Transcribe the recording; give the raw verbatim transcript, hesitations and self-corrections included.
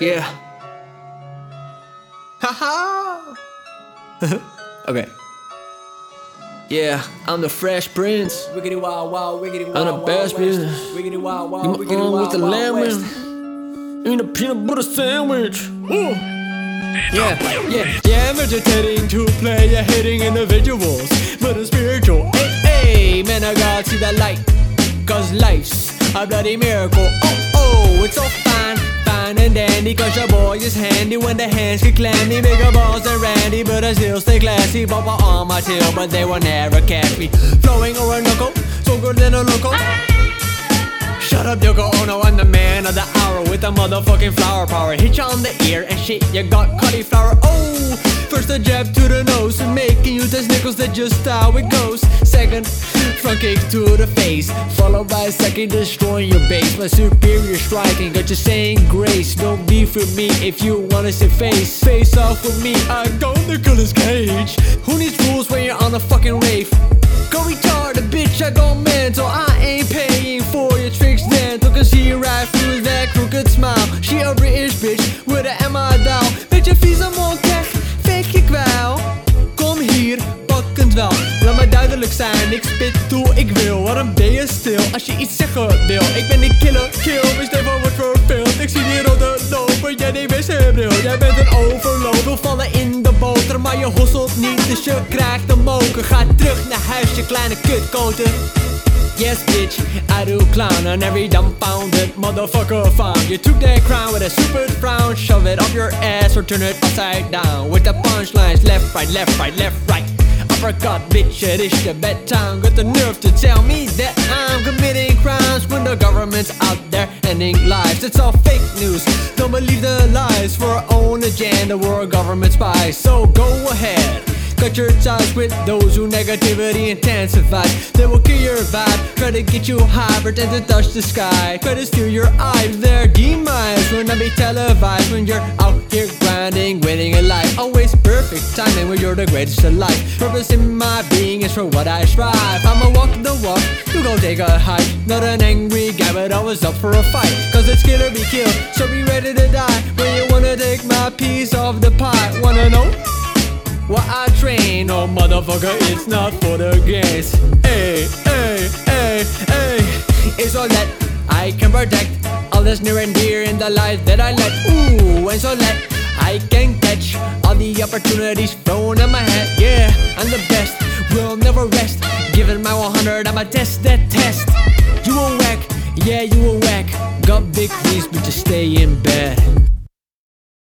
Yeah. Haha. Okay. Yeah, I'm the Fresh Prince. Wiggity wild wild, wiggity wild I'm the wild best west. man. Wiggity wild wild, Get my wiggity arm with wild the wild west. lemon in a peanut butter sandwich. Ooh. Yeah, yeah, yeah, I'm meditating to play a hitting individuals, but I'm spiritual. Hey, hey, man, I gotta see that light, cause life's a bloody miracle. Oh, oh, it's so fine, fine and dandy, cause your boy is handy when the hands get clammy. Bigger balls than Randy, but I still stay classy. Papa on my tail, but they will never catch me. Flowing Orinoco, so good than a loco. Shut up, Yoko Ono, I'm the man of the hour with the motherfucking flower power. Hit you on the ear and shit, you got cauliflower. Oh, first a jab to the nose, making you taste nickels, that's just how it goes. Second, front kick to the face, followed by a second destroying your base. My superior striking got you saying grace. Don't beef with me if you wanna see face. Face off with me, I go Nicolas Cage. Who needs rules when you're on a fucking rave? Go retarded, bitch, I go mental. I ain't paying for your tricks then. Took a see right through that crooked smile. She a British bitch with a Emma down. Beetje vieze mond krijg, fake ik wel. Kom hier, pak het wel. Laat me duidelijk zijn, ik spit toe ik wil. Waarom ben je stil als je iets zeggen wil? Ik ben die killer, kill, mijn Stefan wordt verveeld. Ik zie die rode lopen, jij die wc-bril. Jij bent een overload, wil vallen in de boter. Maar je hosselt niet, dus je krijgt een moker. Ga terug naar huis, je kleine kutkoter. Yes bitch, I do clown on every dumbfounded motherfucker found. You took that crown with a super frown, shove it up your ass or turn it upside down. With the punchlines left, right, left, right, left, right. Uppercut, bitch, it is your bedtime. Got the nerve to tell me that I'm committing crimes when the government's out there ending lives. It's all fake news, don't believe the lies. For our own agenda, we're a government spies. So go ahead, cut your ties with those who negativity intensifies. They will kill your vibe, try to get you high, pretend to touch the sky. Try to steal your eyes, their demise will not be televised when you're out here grinding, winning in life. Always perfect timing when you're the greatest alive. Purpose in my being is for what I strive. I'ma walk the walk, you go take a hike. Not an angry guy, but I was up for a fight. Cause it's kill or be killed, so be ready to die. When you wanna take my piece of the pie, wanna know what I train? Oh motherfucker, it's not for the games. Hey, hey, hey, hey. It's all that I can protect, all that's near and dear in the life that I led. Ooh, and so that I can catch all the opportunities thrown at my head. Yeah, I'm the best, will never rest. Giving my one hundred, I'ma test that test. You a whack, yeah you a whack. Got big knees but just stay in bed.